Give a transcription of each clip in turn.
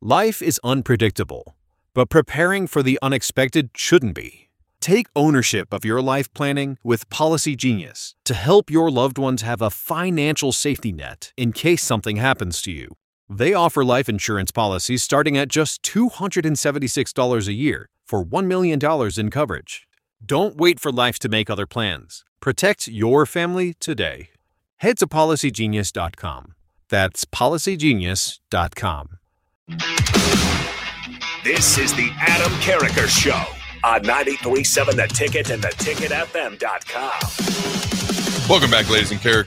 Life is unpredictable, but preparing for the unexpected shouldn't be. Take ownership of your life planning with Policy Genius to help your loved ones have a financial safety net in case something happens to you. They offer life insurance policies starting at just $276 a year for $1 million in coverage. Don't wait for life to make other plans. Protect your family today. Head to PolicyGenius.com. That's PolicyGenius.com. This is the Adam Carriker Show on 93.7 The Ticket and theticketfm.com. Welcome back, ladies and gentlemen,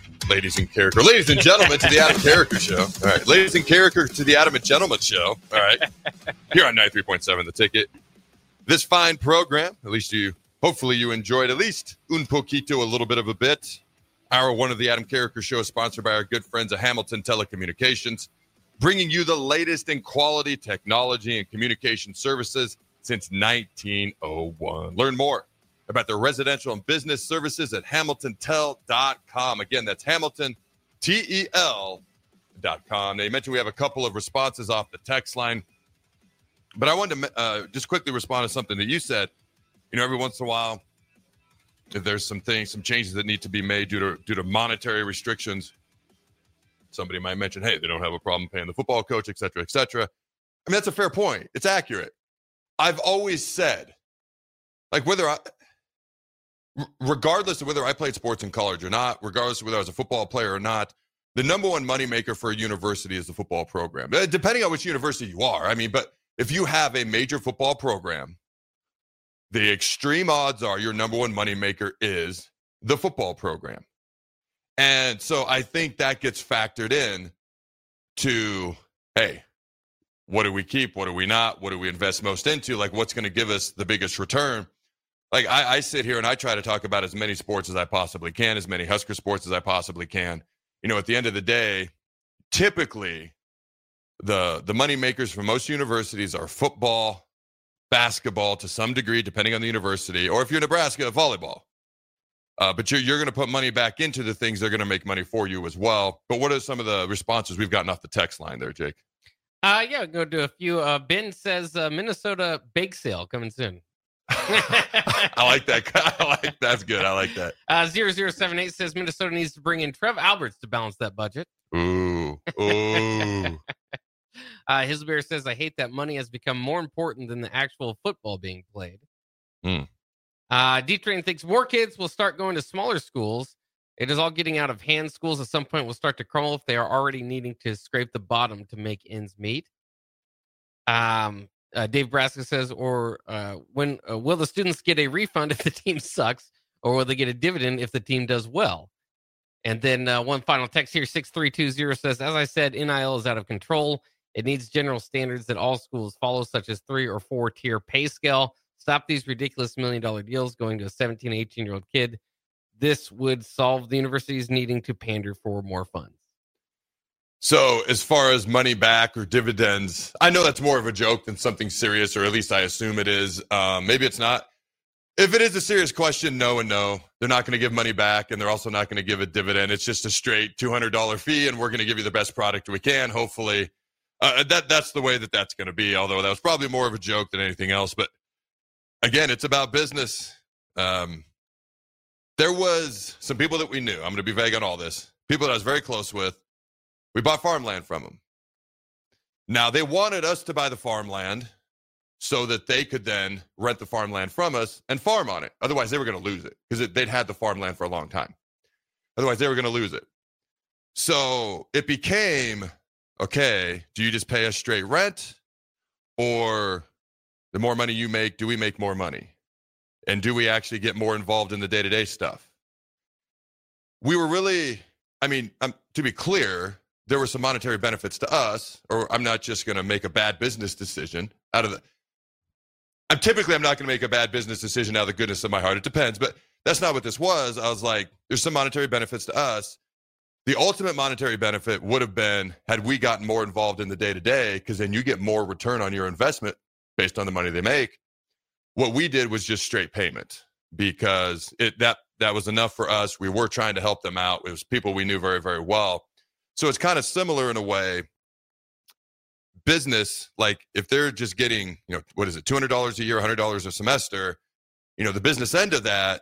to the Adam Carriker Show. All right, ladies and Carriker to the Adam and Gentleman Show. All right, here on 93.7 The Ticket. This fine program, at least hopefully you enjoyed at least un poquito, a little bit of a bit. Hour one of the Adam Carriker Show is sponsored by our good friends at Hamilton Telecommunications, bringing you the latest in quality technology and communication services since 1901. Learn more about their residential and business services at HamiltonTel.com. Again, that's HamiltonTel.com. Now, you mentioned we have a couple of responses off the text line, but I wanted to just quickly respond to something that you said. You know, every once in a while, if there's some changes that need to be made due to monetary restrictions, somebody might mention, hey, they don't have a problem paying the football coach, et cetera, et cetera. I mean, that's a fair point. It's accurate. I've always said, like, regardless of whether I played sports in college or not, regardless of whether I was a football player or not, the number one moneymaker for a university is the football program, depending on which university you are. I mean, but if you have a major football program, the extreme odds are your number one moneymaker is the football program. And so I think that gets factored in to, hey, what do we keep? What do we not? What do we invest most into? Like, what's going to give us the biggest return? Like, I sit here and I try to talk about as many sports as I possibly can, as many Husker sports as I possibly can. You know, at the end of the day, typically the money makers for most universities are football, basketball to some degree, depending on the university, or if you're Nebraska, volleyball. But you're going to put money back into the things that are going to make money for you as well. But what are some of the responses we've gotten off the text line there, Jake? Yeah, go do a few. Ben says Minnesota bake sale coming soon. I like that. That's good. I like that. 0078 says Minnesota needs to bring in Trev Alberts to balance that budget. Ooh. Hisbear says, I hate that money has become more important than the actual football being played. D-Train thinks more kids will start going to smaller schools. It is all getting out of hand. Schools at some point will start to crumble if they are already needing to scrape the bottom to make ends meet. Dave Braska says, when will the students get a refund if the team sucks, or will they get a dividend if the team does well? And then one final text here, 6320 says, as I said, NIL is out of control. It needs general standards that all schools follow, such as 3 or 4 tier pay scale. Stop these ridiculous $1 million deals going to a 17, 18-year-old kid. This would solve the universities needing to pander for more funds. So as far as money back or dividends, I know that's more of a joke than something serious, or at least I assume it is. Maybe it's not. If it is a serious question, no and no. They're not going to give money back, and they're also not going to give a dividend. It's just a straight $200 fee, and we're going to give you the best product we can, hopefully. That's the way that's going to be, although that was probably more of a joke than anything else. But again, it's about business. There was some people that we knew. I'm going to be vague on all this. People that I was very close with. We bought farmland from them. Now, they wanted us to buy the farmland so that they could then rent the farmland from us and farm on it. Otherwise, they were going to lose it because they'd had the farmland for a long time. Otherwise, they were going to lose it. So it became, okay, do you just pay us straight rent? Or the more money you make, do we make more money? And do we actually get more involved in the day-to-day stuff? We were really, to be clear, there were some monetary benefits to us, or I'm not just going to make a bad business decision out of I'm not going to make a bad business decision out of the goodness of my heart. It depends, but that's not what this was. I was like, there's some monetary benefits to us. The ultimate monetary benefit would have been had we gotten more involved in the day-to-day, because then you get more return on your investment based on the money they make. What we did was just straight payment, because that was enough for us. We were trying to help them out. It was people we knew very, very well. So it's kind of similar in a way. business, like if they're just getting, what is it, $200 a year, $100 a semester, the business end of that,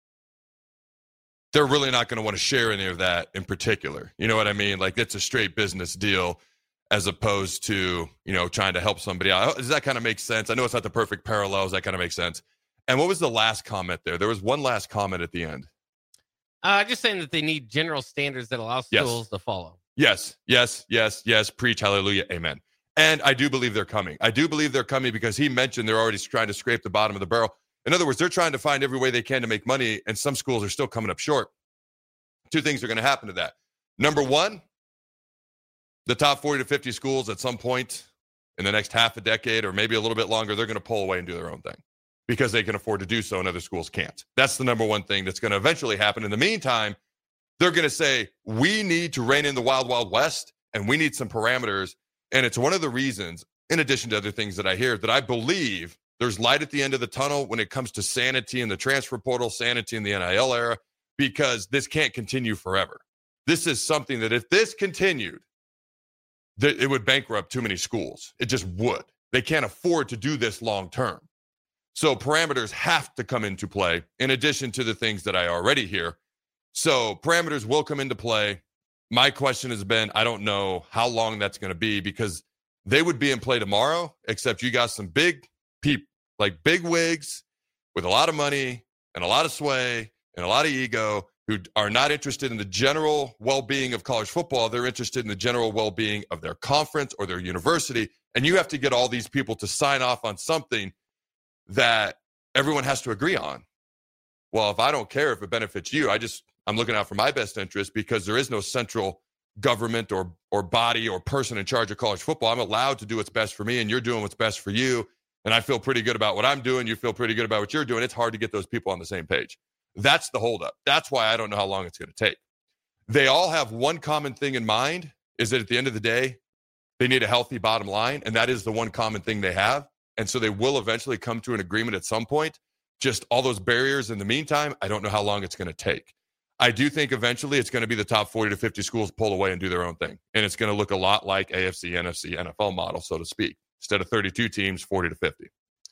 they're really not going to want to share any of that in particular. You know what I mean? Like it's a straight business deal as opposed to, trying to help somebody out. Does that kind of make sense? I know it's not the perfect parallels. That kind of makes sense. And what was the last comment there? There was one last comment at the end. Just saying that they need general standards that allow schools to follow. Yes. Preach, hallelujah, amen. And I do believe they're coming. I do believe they're coming because he mentioned they're already trying to scrape the bottom of the barrel. In other words, they're trying to find every way they can to make money, and some schools are still coming up short. Two things are going to happen to that. Number one, the top 40 to 50 schools at some point in the next half a decade or maybe a little bit longer, they're going to pull away and do their own thing because they can afford to do so and other schools can't. That's the number one thing that's going to eventually happen. In the meantime, they're going to say, we need to rein in the wild, wild west, and we need some parameters. And it's one of the reasons, in addition to other things that I hear, that I believe there's light at the end of the tunnel when it comes to sanity in the transfer portal, sanity in the NIL era, because this can't continue forever. This is something that if this continued, that it would bankrupt too many schools. It just would. They can't afford to do this long term. So parameters have to come into play in addition to the things that I already hear. So parameters will come into play. My question has been, I don't know how long that's going to be because they would be in play tomorrow, except you got some big people, like big wigs with a lot of money and a lot of sway and a lot of ego who are not interested in the general well-being of college football. They're interested in the general well-being of their conference or their university. And you have to get all these people to sign off on something that everyone has to agree on. Well, if I don't care if it benefits you, I'm looking out for my best interest because there is no central government or body or person in charge of college football. I'm allowed to do what's best for me, and you're doing what's best for you. And I feel pretty good about what I'm doing. You feel pretty good about what you're doing. It's hard to get those people on the same page. That's the holdup. That's why I don't know how long it's going to take. They all have one common thing in mind, is that at the end of the day, they need a healthy bottom line, and that is the one common thing they have. And so they will eventually come to an agreement at some point. Just all those barriers in the meantime, I don't know how long it's going to take. I do think eventually it's going to be the top 40 to 50 schools pull away and do their own thing. And it's going to look a lot like AFC, NFC, NFL model, so to speak. Instead of 32 teams, 40 to 50.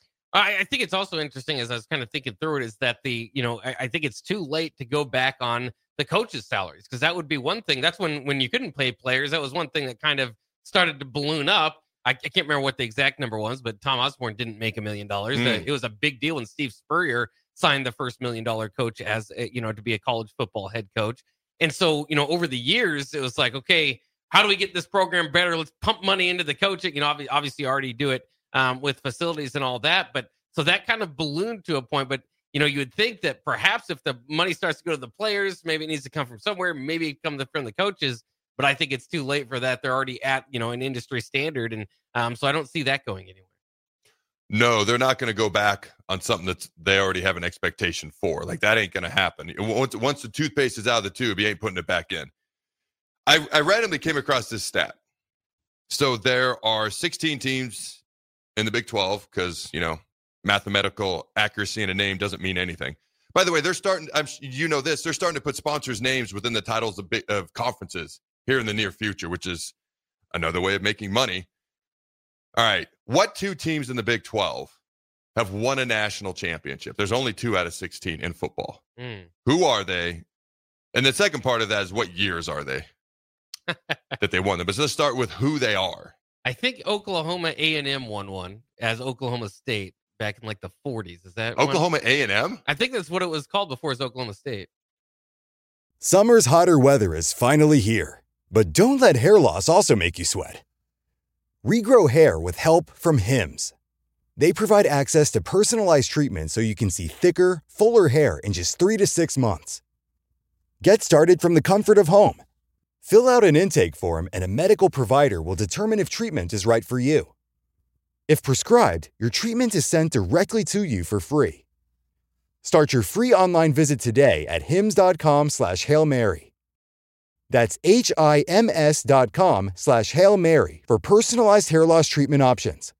I think it's also interesting, as I was kind of thinking through it, is that I think it's too late to go back on the coaches' salaries, because that would be one thing. That's when you couldn't pay players. That was one thing that kind of started to balloon up. I can't remember what the exact number was, but Tom Osborne didn't make $1 million. It was a big deal when Steve Spurrier signed the first $1 million coach as, to be a college football head coach. And so, over the years, it was like, okay, how do we get this program better? Let's pump money into the coaching. Obviously already do it with facilities and all that. But so that kind of ballooned to a point. But, you would think that perhaps if the money starts to go to the players, maybe it needs to come from somewhere, maybe it comes from the coaches. But I think it's too late for that. They're already at, an industry standard. And so I don't see that going anywhere. No, they're not going to go back on something that they already have an expectation for. Like, that ain't going to happen. Once the toothpaste is out of the tube, you ain't putting it back in. I randomly came across this stat. So there are 16 teams in the Big 12 because, mathematical accuracy in a name doesn't mean anything. By the way, they're starting, they're starting to put sponsors' names within the titles of conferences here in the near future, which is another way of making money. All right. What two teams in the Big 12 have won a national championship? There's only 2 out of 16 in football. Who are they? And the second part of that is, what years are they that they won them? But let's start with who they are. I think Oklahoma A&M won one as Oklahoma State back in like the 40s. Is that Oklahoma A&M? I think that's what it was called before. It's Oklahoma State. Summer's hotter weather is finally here. But don't let hair loss also make you sweat. Regrow hair with help from Hims. They provide access to personalized treatment so you can see thicker, fuller hair in just 3 to 6 months. Get started from the comfort of home. Fill out an intake form and a medical provider will determine if treatment is right for you. If prescribed, your treatment is sent directly to you for free. Start your free online visit today at hims.com/Hail Mary. That's HIMS.com/Hail Mary for personalized hair loss treatment options.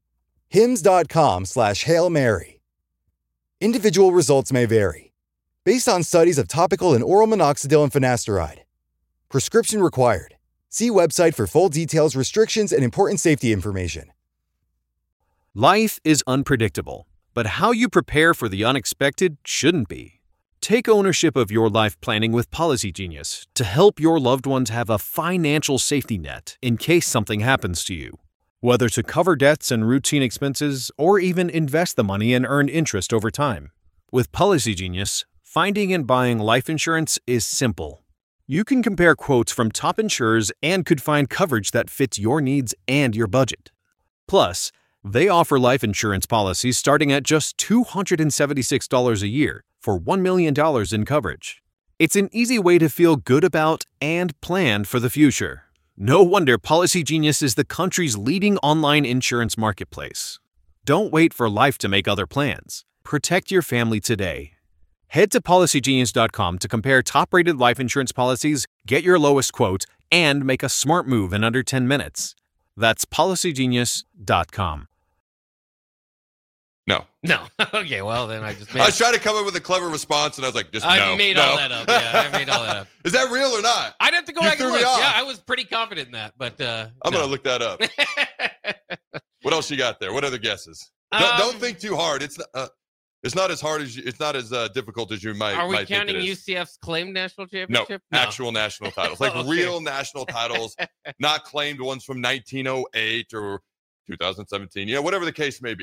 HIMS.com/Hail Mary. Individual results may vary. Based on studies of topical and oral minoxidil and finasteride. Prescription required. See website for full details, restrictions, and important safety information. Life is unpredictable, but how you prepare for the unexpected shouldn't be. Take ownership of your life planning with Policy Genius to help your loved ones have a financial safety net in case something happens to you. Whether to cover debts and routine expenses or even invest the money and earn interest over time. With Policy Genius, finding and buying life insurance is simple. You can compare quotes from top insurers and could find coverage that fits your needs and your budget. Plus, they offer life insurance policies starting at just $276 a year for $1 million in coverage. It's an easy way to feel good about and plan for the future. No wonder Policy Genius is the country's leading online insurance marketplace. Don't wait for life to make other plans. Protect your family today. Head to PolicyGenius.com to compare top-rated life insurance policies, get your lowest quote, and make a smart move in under 10 minutes. That's PolicyGenius.com. No. Okay, well, then I just made I was trying to come up with a clever response, and I was like, I made all that up. Yeah, I made all that up. Is that real or not? I'd have to go You back and threw me look. off. Yeah, I was pretty confident in that, but I'm going to look that up. What else you got there? What other guesses? Don't think too hard. It's not as hard as it's not as difficult as you might. Are we might counting think it is. UCF's claimed national No, championship? actual national titles, like Okay. real national titles, not claimed ones from 1908 or 2017. You know, whatever the case may be.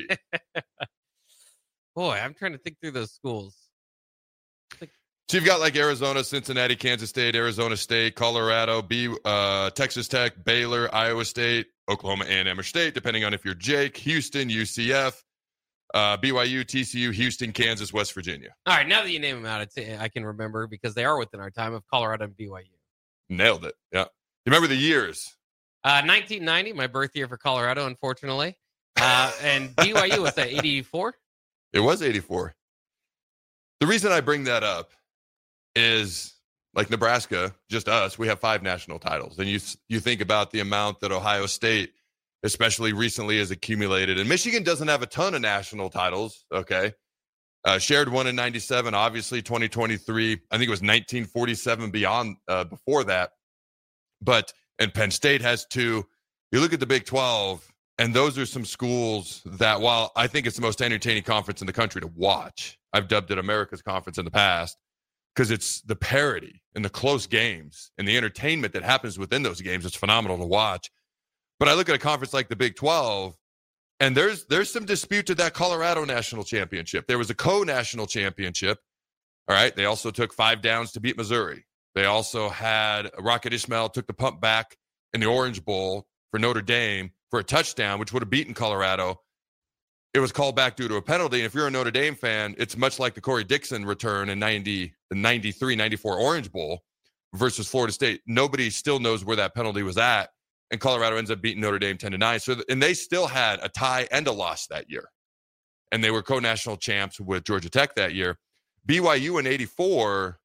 Boy, I'm trying to think through those schools. So you've got like Arizona, Cincinnati, Kansas State, Arizona State, Colorado, Texas Tech, Baylor, Iowa State, Oklahoma A&M or State, depending on if you're Jake, Houston, UCF, BYU, TCU, Houston, Kansas, West Virginia. All right, now that you name them out, I can remember because they are within our time of Colorado and BYU. Nailed it. Yeah. You remember the years? 1990, my birth year for Colorado, unfortunately. And BYU was at 84. It was 84. The reason I bring that up is like Nebraska, just us, we have 5 national titles. And you think about the amount that Ohio State, especially recently, has accumulated. And Michigan doesn't have a ton of national titles, okay? Shared one in 97, obviously 2023. I think it was 1947 beyond before that. And Penn State has 2. You look at the Big 12, and those are some schools that, while I think it's the most entertaining conference in the country to watch, I've dubbed it America's Conference in the past, because it's the parity and the close games and the entertainment that happens within those games. It's phenomenal to watch. But I look at a conference like the Big 12, and there's some dispute to that Colorado national championship. There was a co-national championship. All right. They also took 5 downs to beat Missouri. They also had Rocket Ismail took the pump back in the Orange Bowl for Notre Dame for a touchdown, which would have beaten Colorado. It was called back due to a penalty. And if you're a Notre Dame fan, it's much like the Corey Dixon return in the 93, 94 Orange Bowl versus Florida State. Nobody still knows where that penalty was at. And Colorado ends up beating Notre Dame 10-9. So, and they still had a tie and a loss that year. And they were co-national champs with Georgia Tech that year. BYU in 84,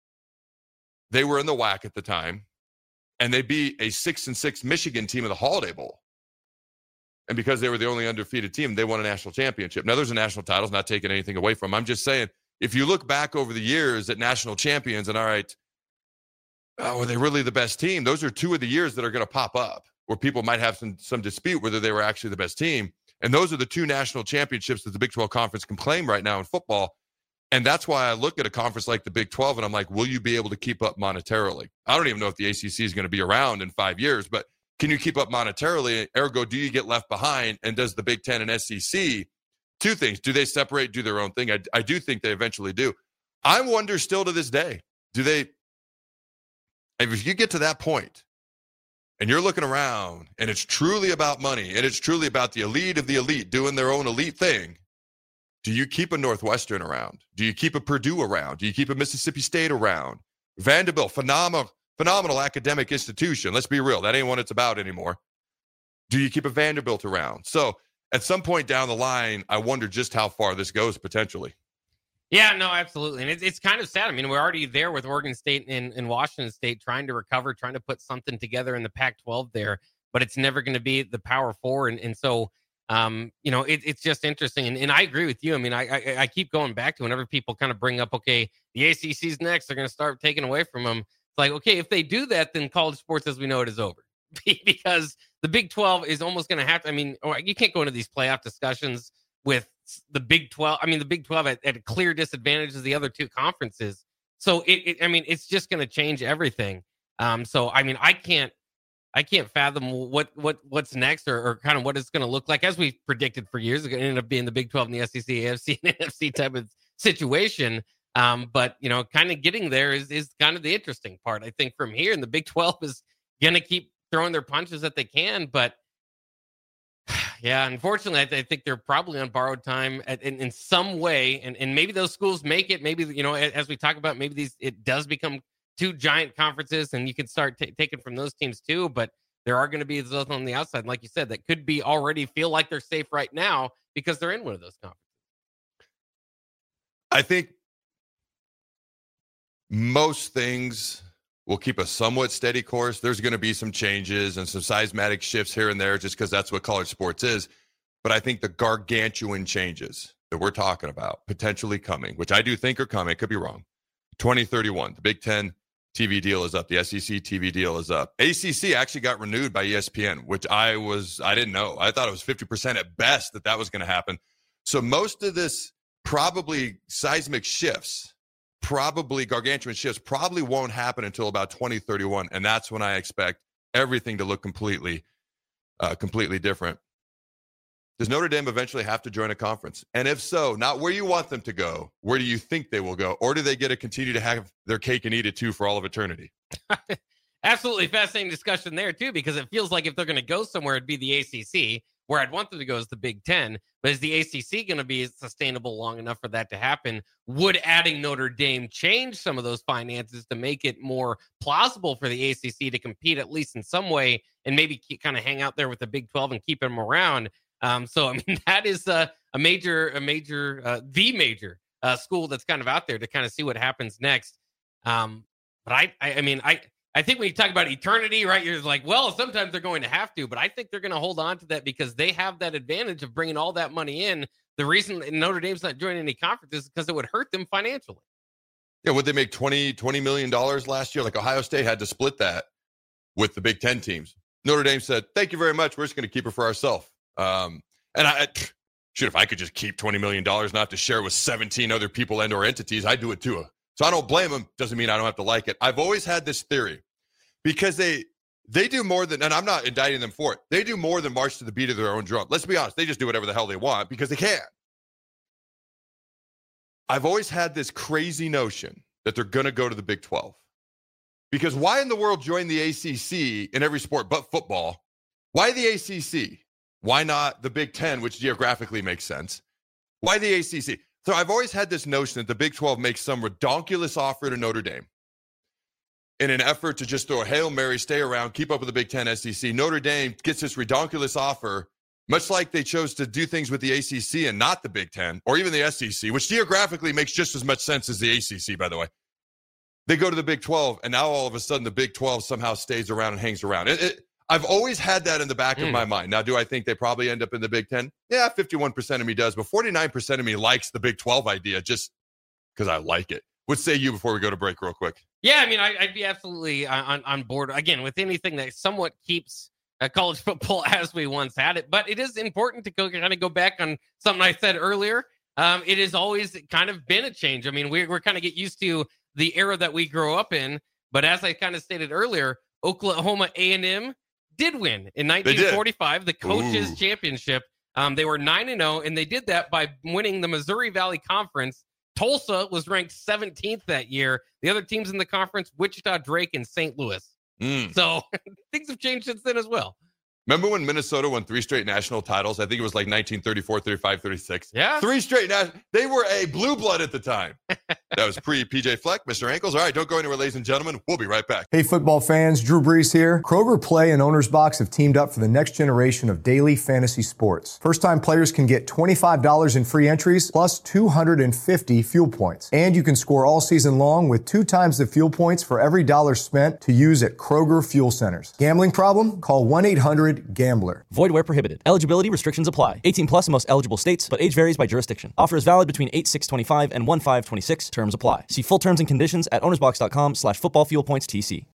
they were in the WAC at the time. And they beat a 6-6 Michigan team in the Holiday Bowl. And because they were the only undefeated team, they won a national championship. Now, there's a national titles, not taking anything away from them. I'm just saying, if you look back over the years at national champions and, all right, were they really the best team? Those are 2 of the years that are going to pop up where people might have some dispute whether they were actually the best team. And those are the 2 national championships that the Big 12 Conference can claim right now in football. And that's why I look at a conference like the Big 12 and I'm like, will you be able to keep up monetarily? I don't even know if the ACC is going to be around in 5 years, but can you keep up monetarily? Ergo, do you get left behind? And does the Big 10 and SEC, 2 things, do they separate, do their own thing? I do think they eventually do. I wonder still to this day, if you get to that point and you're looking around and it's truly about money and it's truly about the elite of the elite doing their own elite thing, do you keep a Northwestern around? Do you keep a Purdue around? Do you keep a Mississippi State around? Vanderbilt, phenomenal academic institution. Let's be real. That ain't what it's about anymore. Do you keep a Vanderbilt around? So at some point down the line, I wonder just how far this goes potentially. Yeah, no, absolutely. And it's kind of sad. I mean, we're already there with Oregon State and Washington State trying to recover, trying to put something together in the Pac-12 there, but it's never going to be the Power Four. And so, it's just interesting. And I agree with you. I mean, I keep going back to whenever people kind of bring up, okay, the ACC's next, they're going to start taking away from them. It's like, okay, if they do that, then college sports as we know it is over. Because the Big 12 is almost going to have to, you can't go into these playoff discussions with the Big 12. The Big 12 at a clear disadvantage of the other two conferences. So it's just going to change everything. I can't fathom what's next or kind of what it's going to look like. As we predicted for years, it's going to end up being the Big 12 and the SEC, AFC, and NFC type of situation. But kind of getting there is kind of the interesting part. I think from here, and the Big 12 is going to keep throwing their punches that they can. But yeah, unfortunately, I think they're probably on borrowed time in some way. And maybe those schools make it. Maybe, as we talk about, maybe it does become two giant conferences and you can start taking from those teams too. But there are going to be those on the outside, like you said, that could be already feel like they're safe right now because they're in one of those conferences. I think most things will keep a somewhat steady course. There's going to be some changes and some seismic shifts here and there just because that's what college sports is. But I think the gargantuan changes that we're talking about potentially coming, which I do think are coming, could be wrong. 2031, the Big Ten TV deal is up. The SEC TV deal is up. ACC actually got renewed by ESPN, which I didn't know. I thought it was 50% at best that was going to happen. So most of this probably seismic shifts, probably gargantuan shifts, probably won't happen until about 2031. And that's when I expect everything to look completely different. Does Notre Dame eventually have to join a conference? And if so, not where you want them to go, where do you think they will go? Or do they get to continue to have their cake and eat it too for all of eternity? Absolutely fascinating discussion there too, because it feels like if they're going to go somewhere, it'd be the ACC. Where I'd want them to go is the Big Ten. But is the ACC going to be sustainable long enough for that to happen? Would adding Notre Dame change some of those finances to make it more plausible for the ACC to compete at least in some way and maybe kind of hang out there with the Big 12 and keep them around? That is the major school that's kind of out there to kind of see what happens next. But I think when you talk about eternity, right, you're like, well, sometimes they're going to have to, but I think they're going to hold on to that because they have that advantage of bringing all that money in. The reason Notre Dame's not joining any conferences is because it would hurt them financially. Yeah, would they make $20 million last year? Like Ohio State had to split that with the Big Ten teams. Notre Dame said, thank you very much. We're just going to keep it for ourselves. If I could just keep $20 million, not have to share with 17 other people and or entities, I'd do it too. So I don't blame them. Doesn't mean I don't have to like it. I've always had this theory because they do more than, and I'm not indicting them for it. They do more than march to the beat of their own drum. Let's be honest. They just do whatever the hell they want because they can. I've always had this crazy notion that they're going to go to the Big 12 because why in the world join the ACC in every sport but football? Why the ACC? Why not the Big Ten, which geographically makes sense? Why the ACC? So I've always had this notion that the Big 12 makes some redonkulous offer to Notre Dame in an effort to just throw a Hail Mary, stay around, keep up with the Big Ten, SEC. Notre Dame gets this redonkulous offer, much like they chose to do things with the ACC and not the Big Ten or even the SEC, which geographically makes just as much sense as the ACC, by the way. They go to the Big 12, and now all of a sudden the Big 12 somehow stays around and hangs around. I've always had that in the back of my mind. Now, do I think they probably end up in the Big Ten? Yeah, 51% of me does, but 49% of me likes the Big 12 idea just because I like it. What say you before we go to break real quick? Yeah, I'd be absolutely on board, again, with anything that somewhat keeps college football as we once had it. But it is important to kind of go back on something I said earlier. It has always kind of been a change. We're kind of get used to the era that we grew up in. But as I kind of stated earlier, Oklahoma A&M did win in 1945, the coaches championship. They were 9-0, and they did that by winning the Missouri Valley Conference. Tulsa was ranked 17th that year. The other teams in the conference, Wichita, Drake, and St. Louis. So things have changed since then as well. Remember when Minnesota won 3 straight national titles? I think it was like 1934, 35, 36. Yeah. 3 straight. They were a blue blood at the time. That was pre-PJ Fleck, Mr. Ankles. All right, don't go anywhere, ladies and gentlemen. We'll be right back. Hey, football fans. Drew Brees here. Kroger Play and Owner's Box have teamed up for the next generation of daily fantasy sports. First-time players can get $25 in free entries plus 250 fuel points. And you can score all season long with 2 times the fuel points for every dollar spent to use at Kroger Fuel Centers. Gambling problem? Call 1-800-GAMBLER. Void where prohibited. Eligibility restrictions apply. 18 plus in most eligible states, but age varies by jurisdiction. Offer is valid between 8/6/25 and 1/5/26 Terms apply. See full terms and conditions at ownersbox.com/footballfuelpoints TC.